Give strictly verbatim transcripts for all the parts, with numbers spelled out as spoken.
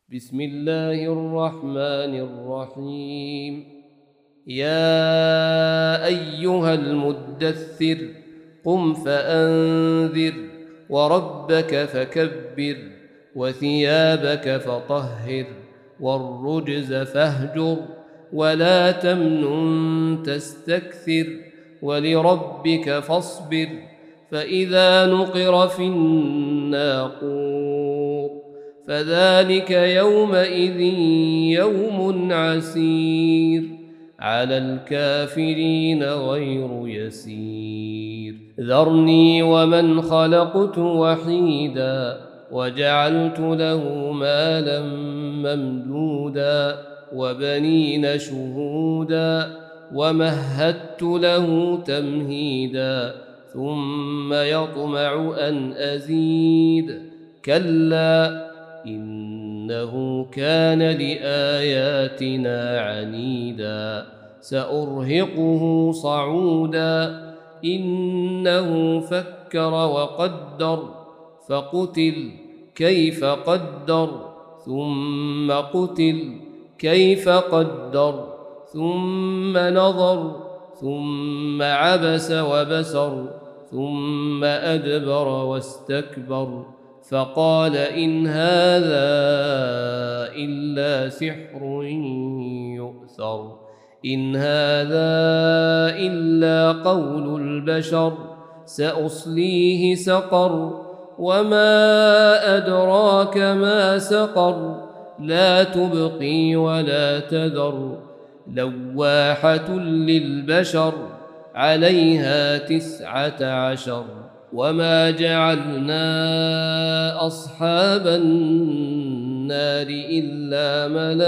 بسم الله الرحمن الرحيم. يا أيها المدثر قم فأنذر وربك فكبر وثيابك فطهر والرجز فاهجر ولا تمنن تستكثر ولربك فاصبر فإذا نقر في الناقور فذلك يومئذ يوم عسير على الكافرين غير يسير. ذرني ومن خلقت وحيدا وجعلت له مالا ممدودا وبنين شهودا ومهدت له تمهيدا ثم يطمع أن أزيد كلا إنه كان لآياتنا عنيدا سأرهقه صعودا إنه فكر وقدر فقتل كيف قدر ثم قتل كيف قدر ثم نظر ثم عبس وبسر ثم أدبر واستكبر فقال إن هذا إلا سحر يؤثر إن هذا إلا قول البشر سأصليه سقر وما أدراك ما سقر لا تبقي ولا تذر لواحة للبشر عليها تسعة عشر وما جعلنا أصحاب النار إلا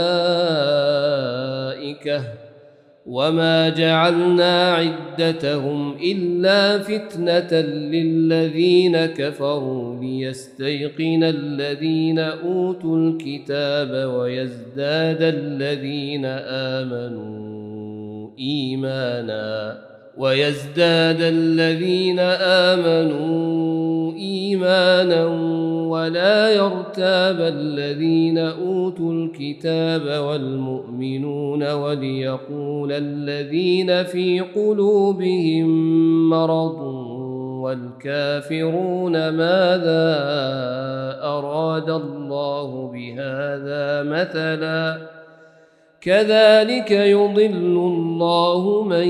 ملائكة وما جعلنا عدتهم إلا فتنة للذين كفروا ليستيقن الذين أوتوا الكتاب ويزداد الذين آمنوا إيمانا ويزداد الذين آمنوا إيمانا ولا يرتاب الذين أوتوا الكتاب والمؤمنون وليقول الذين في قلوبهم مرض والكافرون ماذا أراد الله بهذا مثلا كذلك يضل الله من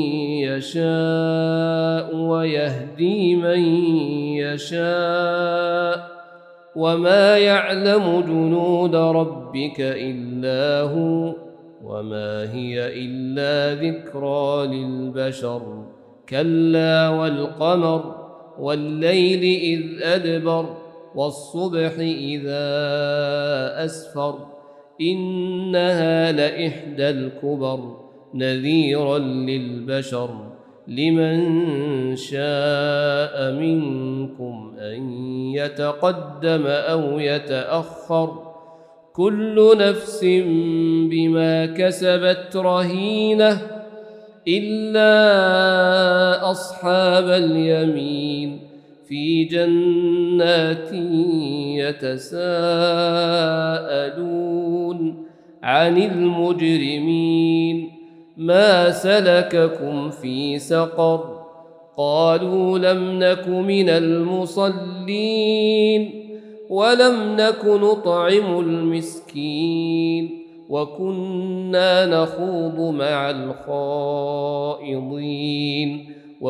يشاء ويهدي من يشاء وما يعلم جنود ربك إلا هو وما هي إلا ذكرى للبشر كلا والقمر والليل إذ أدبر والصبح إذا أسفر إنها لإحدى الكبر نذيرا للبشر لمن شاء منكم أن يتقدم أو يتأخر كل نفس بما كسبت رهينة إلا أصحاب اليمين في جنات يتساءلون عن المجرمين ما سلككم في سقر قالوا لم نك من المصلين ولم نك نطعم المسكين وكنا نخوض مع الخائضين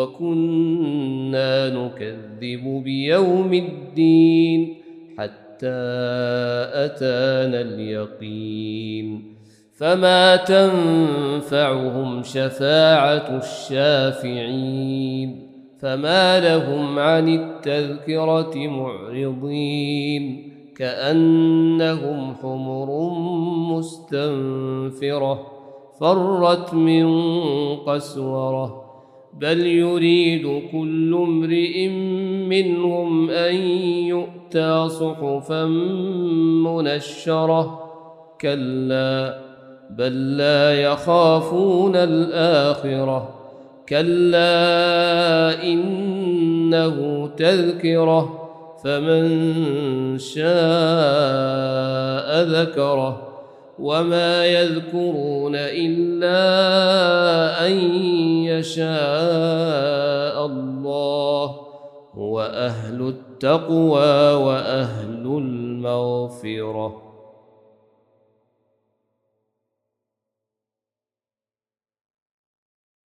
وكنا نكذب بيوم الدين حتى أتانا اليقين فما تنفعهم شفاعة الشافعين فما لهم عن التذكرة معرضين كأنهم حمر مستنفرة فرت من قسورة بل يريد كل امرئ منهم أن يؤتى صحفا منشرة كلا بل لا يخافون الآخرة كلا إنه تذكرة فمن شاء ذكره وما يذكرون إلا أن يشاء الله هو أهل التقوى وأهل المغفرة.